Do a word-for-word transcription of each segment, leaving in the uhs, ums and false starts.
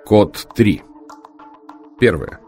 Код три. Первое.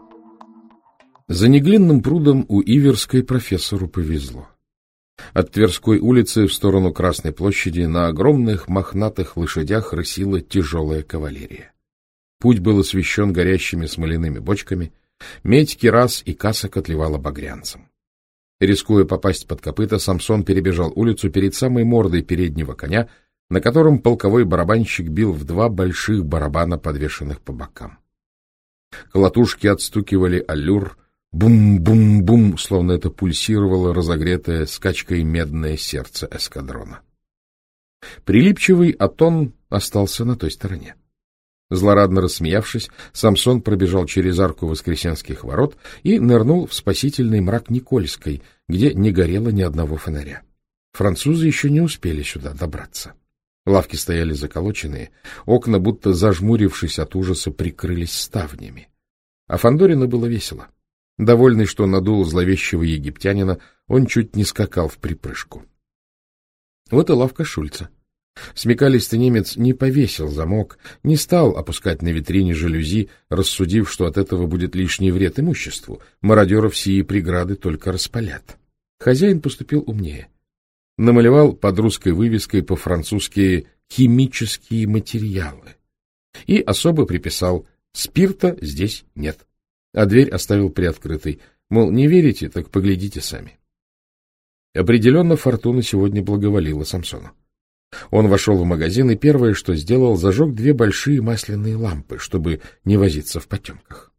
За Неглинным прудом у Иверской профессору повезло. От Тверской улицы в сторону Красной площади на огромных мохнатых лошадях рысила тяжелая кавалерия. Путь был освещен горящими смоляными бочками, медь кирас и касок отливала багрянцем. Рискуя попасть под копыта, Самсон перебежал улицу перед самой мордой переднего коня, на котором полковой барабанщик бил в два больших барабана, подвешенных по бокам. Колотушки отстукивали аллюр, бум-бум-бум, словно это пульсировало разогретое скачкой медное сердце эскадрона. Прилипчивый Атон остался на той стороне. Злорадно рассмеявшись, Самсон пробежал через арку Воскресенских ворот и нырнул в спасительный мрак Никольской, где не горело ни одного фонаря. Французы еще не успели сюда добраться. Лавки стояли заколоченные, окна, будто зажмурившись от ужаса, прикрылись ставнями. А Фандорину было весело. Довольный, что надул зловещего египтянина, он чуть не скакал в припрыжку. Вот и лавка Шульца. Смекалистый немец не повесил замок, не стал опускать на витрине жалюзи, рассудив, что от этого будет лишний вред имуществу. Мародеров сии преграды только распалят. Хозяин поступил умнее. Намалевал под русской вывеской по-французски «химические материалы» и особо приписал «спирта здесь нет», а дверь оставил приоткрытой, мол, не верите, так поглядите сами. Определенно фортуна сегодня благоволила Самсону. Он вошел в магазин и первое, что сделал, зажег две большие масляные лампы, чтобы не возиться в потемках.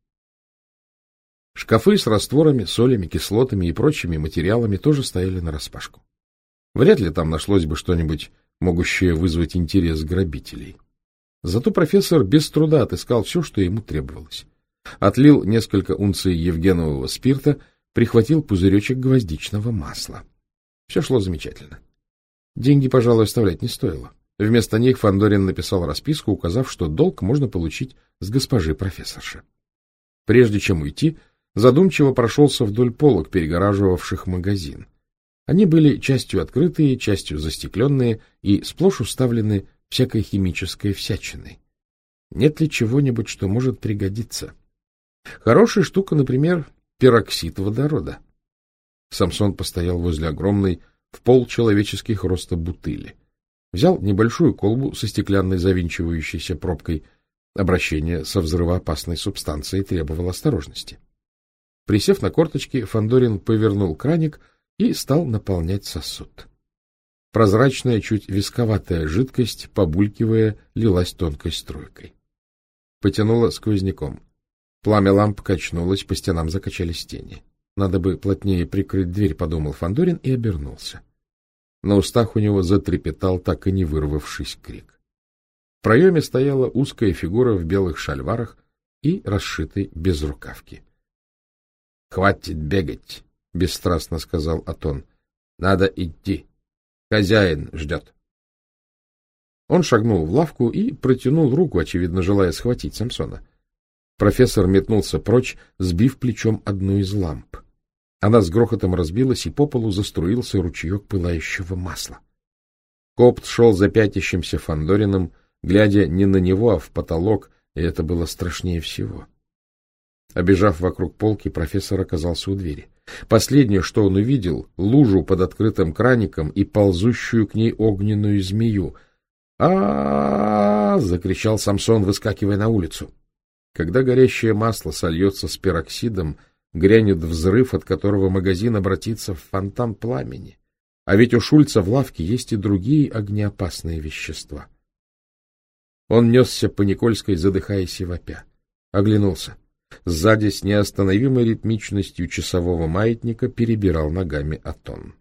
Шкафы с растворами, солями, кислотами и прочими материалами тоже стояли нараспашку. Вряд ли там нашлось бы что-нибудь, могущее вызвать интерес грабителей. Зато профессор без труда отыскал все, что ему требовалось. Отлил несколько унций евгенового спирта, прихватил пузыречек гвоздичного масла. Все шло замечательно. Деньги, пожалуй, оставлять не стоило. Вместо них Фандорин написал расписку, указав, что долг можно получить с госпожи профессорши. Прежде чем уйти, задумчиво прошелся вдоль полок, перегораживавших магазин. Они были частью открытые, частью застекленные и сплошь уставлены всякой химической всячиной. Нет ли чего-нибудь, что может пригодиться? Хорошая штука, например, пероксид водорода. Самсон постоял возле огромной, в пол человеческих роста бутыли. Взял небольшую колбу со стеклянной завинчивающейся пробкой. Обращение со взрывоопасной субстанцией требовало осторожности. Присев на корточки, Фандорин повернул краник и стал наполнять сосуд. Прозрачная, чуть висковатая жидкость, побулькивая, лилась тонкой струйкой. Потянуло сквозняком. Пламя ламп качнулось, по стенам закачались тени. Надо бы плотнее прикрыть дверь, подумал Фандорин и обернулся. На устах у него затрепетал так и не вырвавшись крик. В проеме стояла узкая фигура в белых шальварах и расшитой безрукавке. — Хватит бегать, — бесстрастно сказал Атон. — Надо идти. Хозяин ждет. Он шагнул в лавку и протянул руку, очевидно, желая схватить Самсона. Профессор метнулся прочь, сбив плечом одну из ламп. Она с грохотом разбилась, и по полу заструился ручеек пылающего масла. Копт шел за пятящимся Фандорином, глядя не на него, а в потолок, и это было страшнее всего. Обежав вокруг полки, профессор оказался у двери. Последнее, что он увидел, — лужу под открытым краником и ползущую к ней огненную змею. а, -а, -а, -а закричал Самсон, выскакивая на улицу. Когда горящее масло сольется с пероксидом, грянет взрыв, от которого магазин обратится в фонтан пламени. А ведь у Шульца в лавке есть и другие огнеопасные вещества. Он несся по Никольской, задыхаясь и вопя. Оглянулся. Сзади с неостановимой ритмичностью часового маятника перебирал ногами Атон.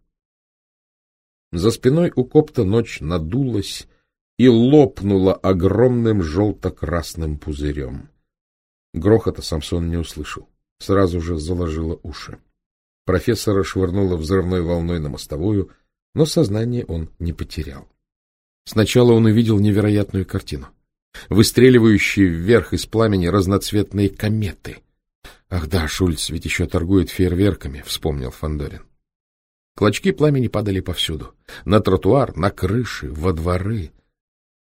За спиной у Копта ночь надулась и лопнула огромным желто-красным пузырем. Грохота Самсон не услышал. Сразу же заложило уши. Профессора швырнуло взрывной волной на мостовую, но сознание он не потерял. Сначала он увидел невероятную картину. Выстреливающие вверх из пламени разноцветные кометы. Ах да, Шульц ведь еще торгует фейерверками, вспомнил Фандорин. Клочки пламени падали повсюду. На тротуар, на крыши, во дворы.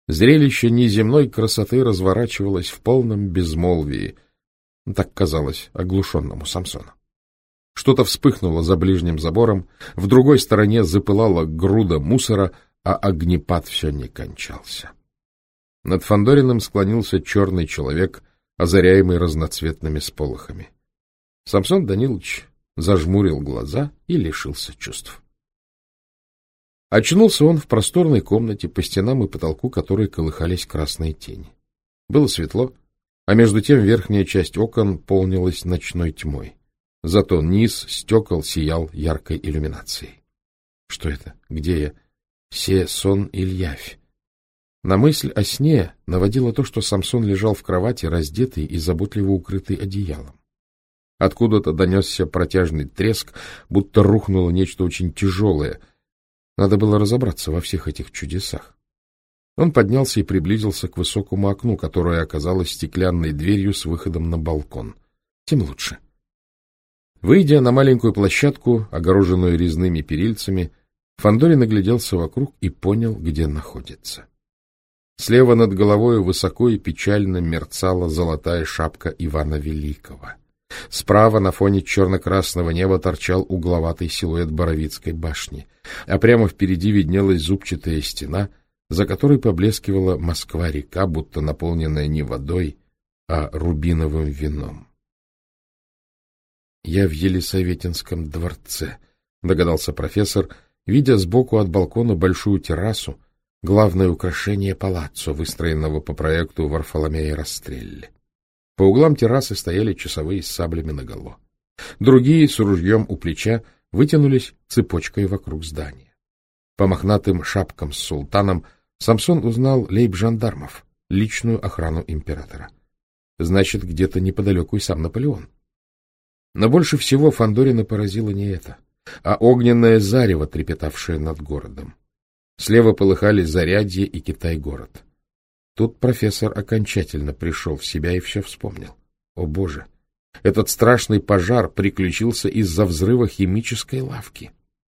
Зрелище неземной красоты разворачивалось в полном безмолвии. Так казалось оглушенному Самсону. Что-то вспыхнуло за ближним забором, в другой стороне запылала груда мусора, а огнепад все не кончался. Над Фандориным склонился черный человек, озаряемый разноцветными сполохами. Самсон Данилович зажмурил глаза и лишился чувств. Очнулся он в просторной комнате, по стенам и потолку которой колыхались красные тени. Было светло, а между тем верхняя часть окон полнилась ночной тьмой. Зато низ стекол сиял яркой иллюминацией. Что это? Где я? Се сон или явь? На мысль о сне наводило то, что Самсон лежал в кровати, раздетый и заботливо укрытый одеялом. Откуда-то донесся протяжный треск, будто рухнуло нечто очень тяжелое. Надо было разобраться во всех этих чудесах. Он поднялся и приблизился к высокому окну, которое оказалось стеклянной дверью с выходом на балкон. Тем лучше. Выйдя на маленькую площадку, огороженную резными перильцами, Фандорин огляделся вокруг и понял, где находится. Слева над головой высоко и печально мерцала золотая шапка Ивана Великого. Справа на фоне черно-красного неба торчал угловатый силуэт Боровицкой башни, а прямо впереди виднелась зубчатая стена, за которой поблескивала Москва-река, будто наполненная не водой, а рубиновым вином. — Я в Елисаветинском дворце, — догадался профессор, видя сбоку от балкона большую террасу, главное украшение палаццо, выстроенного по проекту Варфоломея Растрелли. По углам террасы стояли часовые с саблями наголо. Другие с ружьем у плеча вытянулись цепочкой вокруг здания. По мохнатым шапкам с султаном Самсон узнал лейб-жандармов, личную охрану императора. Значит, где-то неподалеку и сам Наполеон. Но больше всего Фандорина поразило не это, а огненное зарево, трепетавшее над городом. Слева полыхали Зарядье и Китай-город. Тут профессор окончательно пришел в себя и все вспомнил. О, Боже! Этот страшный пожар приключился из-за взрыва химической лавки.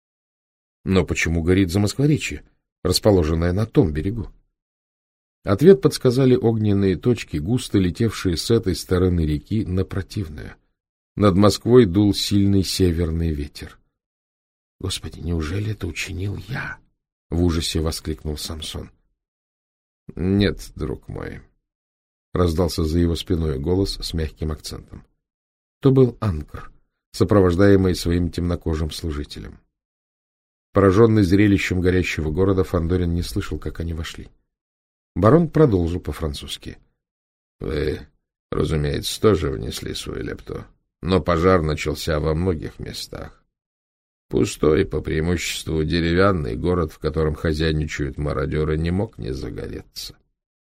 Но почему горит Замоскворечье, расположенное на том берегу? Ответ подсказали огненные точки, густо летевшие с этой стороны реки на противную. Над Москвой дул сильный северный ветер. — Господи, неужели это учинил я? — в ужасе воскликнул Самсон. — Нет, друг мой, — раздался за его спиной голос с мягким акцентом. То был Анкр, сопровождаемый своим темнокожим служителем. Пораженный зрелищем горящего города, Фандорин не слышал, как они вошли. Барон продолжил по-французски. — Вы, разумеется, тоже внесли свою лепту, но пожар начался во многих местах. Пустой, по преимуществу деревянный город, в котором хозяйничают мародеры, не мог не загореться.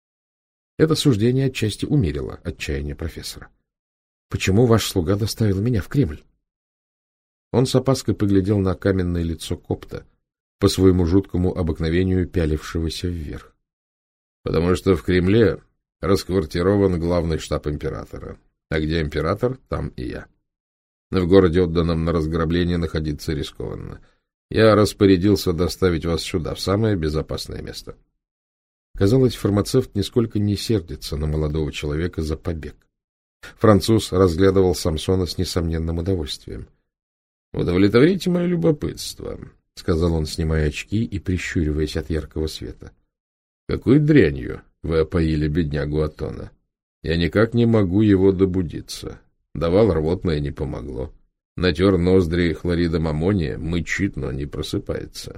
Это суждение отчасти умерило отчаяние профессора. — Почему ваш слуга доставил меня в Кремль? Он с опаской поглядел на каменное лицо копта, по своему жуткому обыкновению пялившегося вверх. — Потому что в Кремле расквартирован главный штаб императора, а где император, там и я. В городе, отданном на разграбление, находиться рискованно. Я распорядился доставить вас сюда, в самое безопасное место. Казалось, фармацевт нисколько не сердится на молодого человека за побег. Француз разглядывал Самсона с несомненным удовольствием. — Удовлетворите мое любопытство, — сказал он, снимая очки и прищуриваясь от яркого света. — Какой дрянью вы опоили беднягу Атона? Я никак не могу его добудиться. Давал рвотное, не помогло. Натер ноздри хлоридом аммония, мычит, но не просыпается.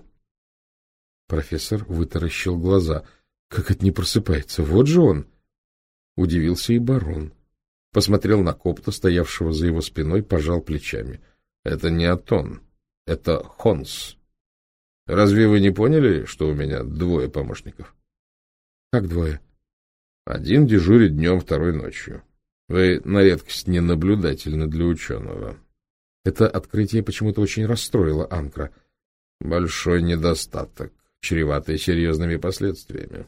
Профессор вытаращил глаза. Как это не просыпается? Вот же он! Удивился и барон. Посмотрел на копта, стоявшего за его спиной, пожал плечами. Это не Атон, это Хонс. Разве вы не поняли, что у меня двое помощников? Как двое? Один дежурит днем, второй ночью. Вы на редкость ненаблюдательны для ученого. Это открытие почему-то очень расстроило Анкра. Большой недостаток, чреватый серьезными последствиями.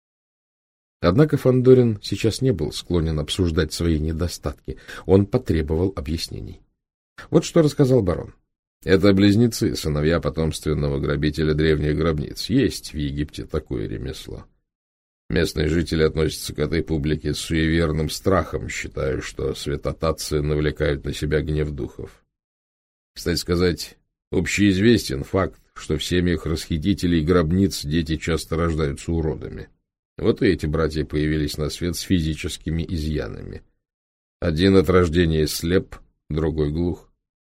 Однако Фандорин сейчас не был склонен обсуждать свои недостатки. Он потребовал объяснений. Вот что рассказал барон. Это близнецы, сыновья потомственного грабителя древних гробниц. Есть в Египте такое ремесло. Местные жители относятся к этой публике с суеверным страхом, считая, что святотатцы навлекают на себя гнев духов. Кстати сказать, общеизвестен факт, что в семьях расхитителей гробниц дети часто рождаются уродами. Вот и эти братья появились на свет с физическими изъянами. Один от рождения слеп, другой глух.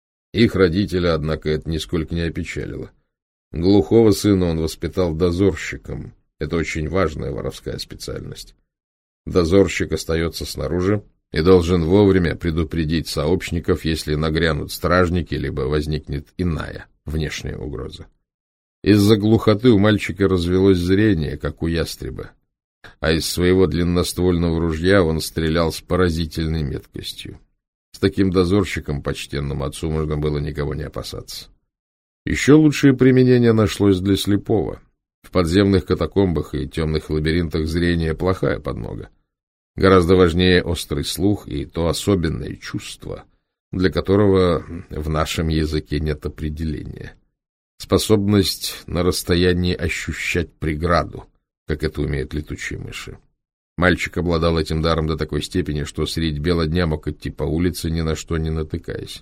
Их родителя, однако, это нисколько не опечалило. Глухого сына он воспитал дозорщиком. Это очень важная воровская специальность. Дозорщик остается снаружи и должен вовремя предупредить сообщников, если нагрянут стражники, либо возникнет иная внешняя угроза. Из-за глухоты у мальчика развелось зрение, как у ястреба, а из своего длинноствольного ружья он стрелял с поразительной меткостью. С таким дозорщиком почтенному отцу можно было никого не опасаться. Еще лучшее применение нашлось для слепого. В подземных катакомбах и темных лабиринтах зрение плохая подмога. Гораздо важнее острый слух и то особенное чувство, для которого в нашем языке нет определения. Способность на расстоянии ощущать преграду, как это умеют летучие мыши. Мальчик обладал этим даром до такой степени, что средь бела дня мог идти по улице, ни на что не натыкаясь.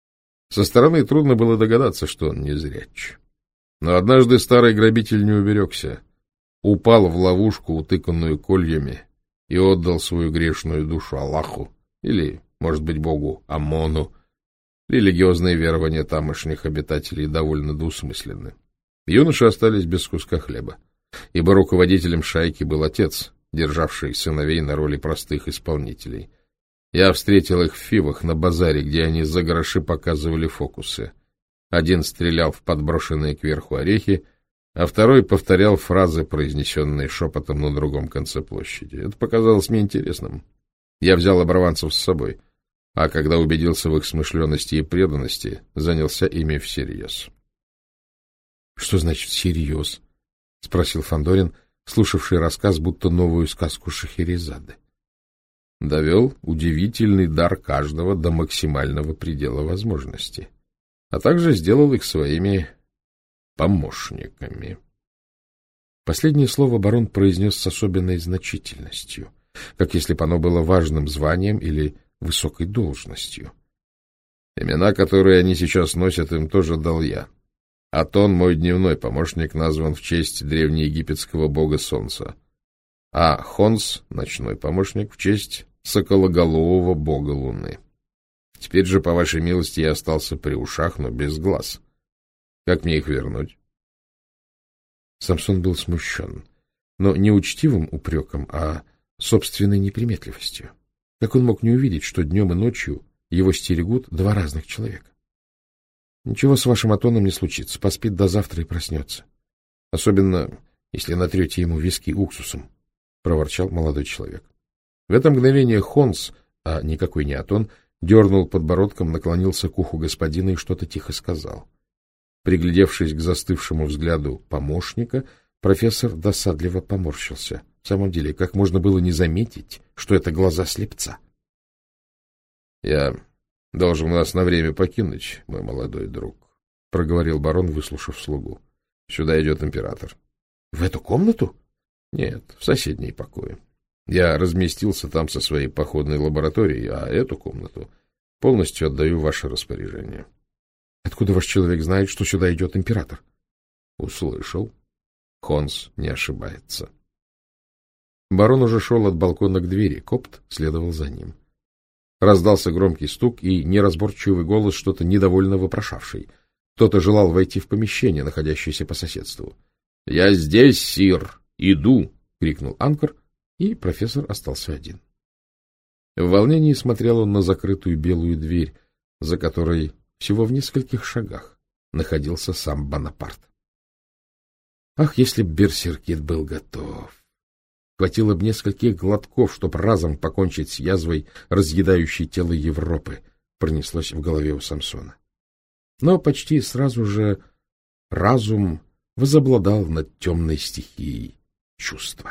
Со стороны трудно было догадаться, что он незряч. Но однажды старый грабитель не уберегся, упал в ловушку, утыканную кольями, и отдал свою грешную душу Аллаху, или, может быть, богу Амону. Религиозные верования тамошних обитателей довольно двусмысленны. Юноши остались без куска хлеба, ибо руководителем шайки был отец, державший сыновей на роли простых исполнителей. Я встретил их в Фивах на базаре, где они за гроши показывали фокусы. Один стрелял в подброшенные кверху орехи, а второй повторял фразы, произнесенные шепотом на другом конце площади. Это показалось мне интересным. Я взял оборванцев с собой, а когда убедился в их смышленности и преданности, занялся ими всерьез. — Что значит «всерьез»? — спросил Фандорин, слушавший рассказ, будто новую сказку Шахерезады. Довел удивительный дар каждого до максимального предела возможностей, а также сделал их своими помощниками. Последнее слово барон произнес с особенной значительностью, как если бы оно было важным званием или высокой должностью. Имена, которые они сейчас носят, им тоже дал я. Атон, мой дневной помощник, назван в честь древнеегипетского бога солнца, а Хонс, ночной помощник, в честь сокологолового бога луны. Теперь же, по вашей милости, я остался при ушах, но без глаз. Как мне их вернуть? Самсон был смущен, но не учтивым упреком, а собственной неприметливостью. Как он мог не увидеть, что днем и ночью его стерегут два разных человека? — Ничего с вашим Атоном не случится, поспит до завтра и проснется. Особенно, если натрете ему виски уксусом, — проворчал молодой человек. В это мгновение Хонс, а никакой не Атон, дернул подбородком, наклонился к уху господина и что-то тихо сказал. Приглядевшись к застывшему взгляду помощника, профессор досадливо поморщился. В самом деле, как можно было не заметить, что это глаза слепца? — Я должен вас на время покинуть, мой молодой друг, — проговорил барон, выслушав слугу. — Сюда идет император. — В эту комнату? — Нет, в соседней покое. Я разместился там со своей походной лабораторией, а эту комнату полностью отдаю в ваше распоряжение. — Откуда ваш человек знает, что сюда идет император? — Услышал. Хонс не ошибается. Барон уже шел от балкона к двери, Копт следовал за ним. Раздался громкий стук и неразборчивый голос, что-то недовольно вопрошавший. Кто-то желал войти в помещение, находящееся по соседству. — Я здесь, сир, иду! — крикнул Анкор, и профессор остался один. В волнении смотрел он на закрытую белую дверь, за которой всего в нескольких шагах находился сам Бонапарт. Ах, если б Берсеркит был готов! Хватило бы нескольких глотков, чтобы разом покончить с язвой, разъедающей тело Европы, пронеслось в голове у Самсона. Но почти сразу же разум возобладал над темной стихией чувства.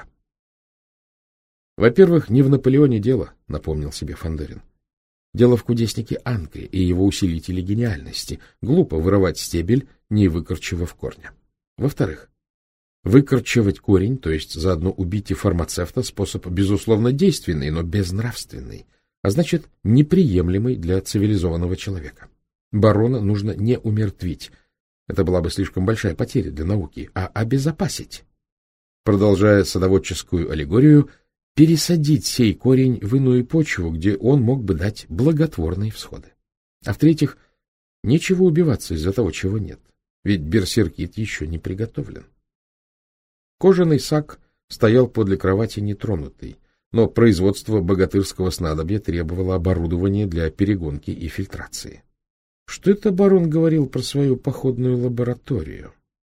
Во-первых, не в Наполеоне дело, напомнил себе Фандорин. Дело в кудеснике Анкре и его усилителе гениальности. Глупо вырывать стебель, не выкорчевав корня. Во-вторых, Выкорчевать корень, то есть заодно убить и фармацевта, способ, безусловно, действенный, но безнравственный, а значит, неприемлемый для цивилизованного человека. Барона нужно не умертвить. Это была бы слишком большая потеря для науки, а обезопасить. Продолжая садоводческую аллегорию, пересадить сей корень в иную почву, где он мог бы дать благотворные всходы. А в-третьих, нечего убиваться из-за того, чего нет, ведь берсеркит еще не приготовлен. Кожаный сак стоял подле кровати нетронутый, но производство богатырского снадобья требовало оборудования для перегонки и фильтрации. Что это барон говорил про свою походную лабораторию?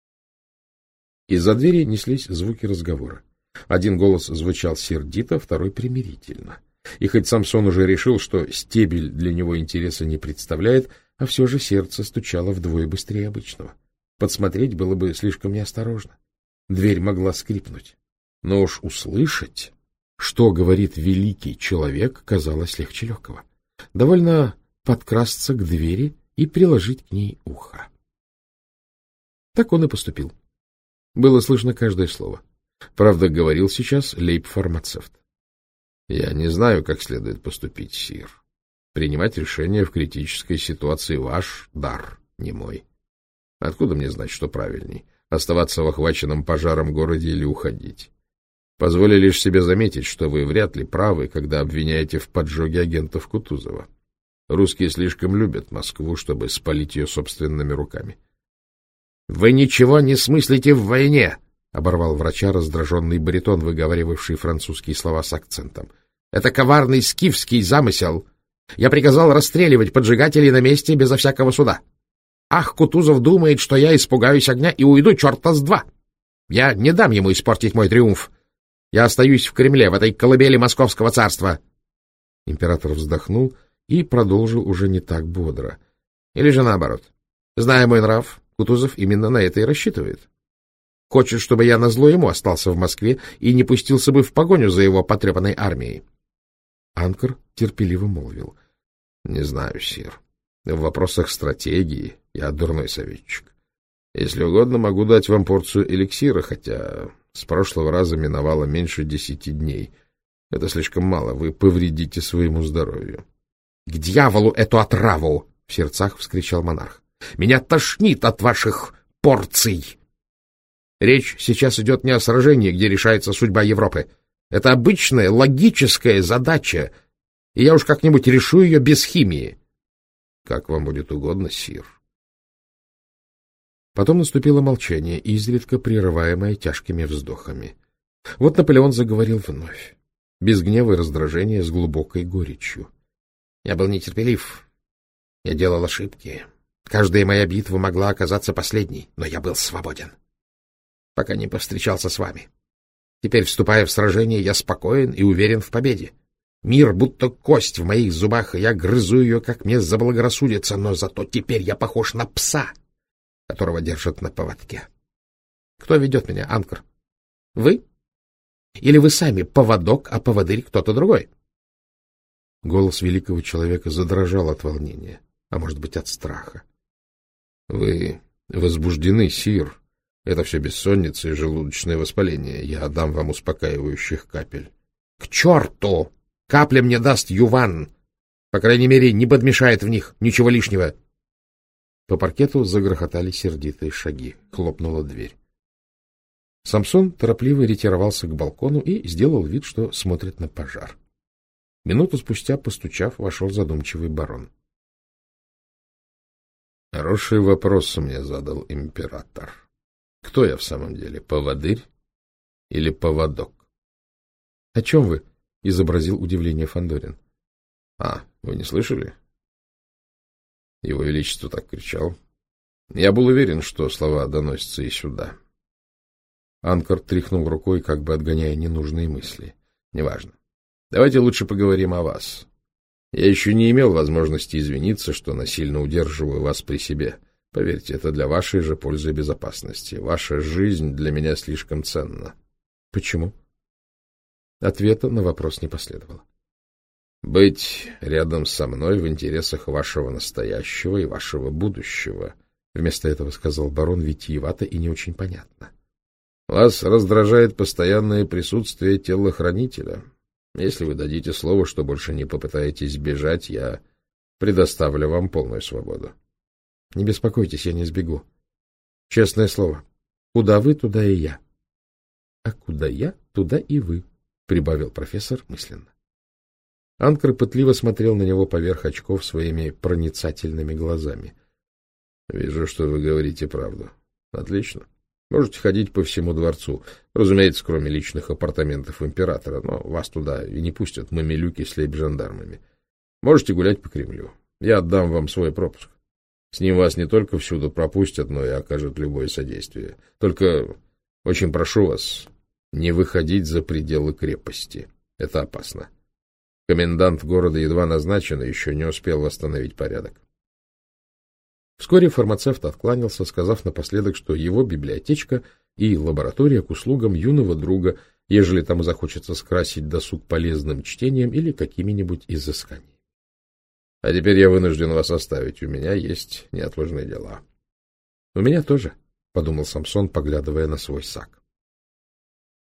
Из-за двери неслись звуки разговора. Один голос звучал сердито, второй примирительно. И хоть Самсон уже решил, что стебель для него интереса не представляет, а все же сердце стучало вдвое быстрее обычного. Подсмотреть было бы слишком неосторожно. Дверь могла скрипнуть. Но уж услышать, что говорит великий человек, казалось легче легкого. Довольно подкрасться к двери и приложить к ней ухо. Так он и поступил. Было слышно каждое слово. Правда, говорил сейчас лейб-фармацевт. — Я не знаю, как следует поступить, сир. Принимать решение в критической ситуации ваш дар, не мой. Откуда мне знать, что правильней? Оставаться в охваченном пожаром городе или уходить? Позволю лишь себе заметить, что вы вряд ли правы, когда обвиняете в поджоге агентов Кутузова. Русские слишком любят Москву, чтобы спалить ее собственными руками. — Вы ничего не смыслите в войне! — оборвал врача раздраженный баритон, выговаривавший французские слова с акцентом. — Это коварный скифский замысел. Я приказал расстреливать поджигателей на месте безо всякого суда. Ах, Кутузов думает, что я испугаюсь огня и уйду черта с два. Я не дам ему испортить мой триумф. Я остаюсь в Кремле, в этой колыбели Московского царства. Император вздохнул и продолжил уже не так бодро. Или же наоборот. Зная мой нрав, Кутузов именно на это и рассчитывает. Хочет, чтобы я назло ему остался в Москве и не пустился бы в погоню за его потрепанной армией. Анкор терпеливо молвил. — Не знаю, сир. В вопросах стратегии я дурной советчик. Если угодно, могу дать вам порцию эликсира, хотя с прошлого раза миновало меньше десяти дней. Это слишком мало, вы повредите своему здоровью. — К дьяволу эту отраву! — в сердцах вскричал монарх. — Меня тошнит от ваших порций! Речь сейчас идет не о сражении, где решается судьба Европы. Это обычная логическая задача, и я уж как-нибудь решу ее без химии. — Как вам будет угодно, сир. Потом наступило молчание, изредка прерываемое тяжкими вздохами. Вот Наполеон заговорил вновь, без гнева и раздражения, с глубокой горечью. — Я был нетерпелив. Я делал ошибки. Каждая моя битва могла оказаться последней, но я был свободен, пока не повстречался с вами. Теперь, вступая в сражение, я спокоен и уверен в победе. Мир будто кость в моих зубах, и я грызу ее, как мне заблагорассудится, но зато теперь я похож на пса, которого держат на поводке. Кто ведет меня, Анкор? Вы? Или вы сами поводок, а поводырь кто-то другой? Голос великого человека задрожал от волнения, а может быть, от страха. — Вы возбуждены, сир. Это все бессонница и желудочное воспаление. Я дам вам успокаивающих капель. — К черту! Капля мне даст Юван. По крайней мере, не подмешает в них ничего лишнего. По паркету загрохотали сердитые шаги. Хлопнула дверь. Самсон торопливо ретировался к балкону и сделал вид, что смотрит на пожар. Минуту спустя, постучав, вошел задумчивый барон. — Хороший вопрос мне задал император. Кто я в самом деле, поводырь или поводок? — О чем вы? — изобразил удивление Фандорин. — А, вы не слышали? Его Величество так кричал. Я был уверен, что слова доносятся и сюда. Анкор тряхнул рукой, как бы отгоняя ненужные мысли. — Неважно. Давайте лучше поговорим о вас. Я еще не имел возможности извиниться, что насильно удерживаю вас при себе. Поверьте, это для вашей же пользы и безопасности. Ваша жизнь для меня слишком ценна. — Почему? Ответа на вопрос не последовало. — Быть рядом со мной в интересах вашего настоящего и вашего будущего, — вместо этого сказал барон витиевато и не очень понятно. Вас раздражает постоянное присутствие телохранителя. Если вы дадите слово, что больше не попытаетесь бежать, я предоставлю вам полную свободу. — Не беспокойтесь, я не сбегу. Честное слово. Куда вы, туда и я. — А куда я, туда и вы, — прибавил профессор мысленно. Анкер пытливо смотрел на него поверх очков своими проницательными глазами. — Вижу, что вы говорите правду. — Отлично. Можете ходить по всему дворцу. Разумеется, кроме личных апартаментов императора, но вас туда и не пустят мамилюки с лейб-жандармами. Можете гулять по Кремлю. Я отдам вам свой пропуск. С ним вас не только всюду пропустят, но и окажут любое содействие. Только очень прошу вас не выходить за пределы крепости. Это опасно. Комендант города едва назначен и еще не успел восстановить порядок. Вскоре фармацевт откланялся, сказав напоследок, что его библиотечка и лаборатория к услугам юного друга, ежели тому захочется скрасить досуг полезным чтением или какими-нибудь изысканиями. — А теперь я вынужден вас оставить. У меня есть неотложные дела. — У меня тоже, — подумал Самсон, поглядывая на свой сак.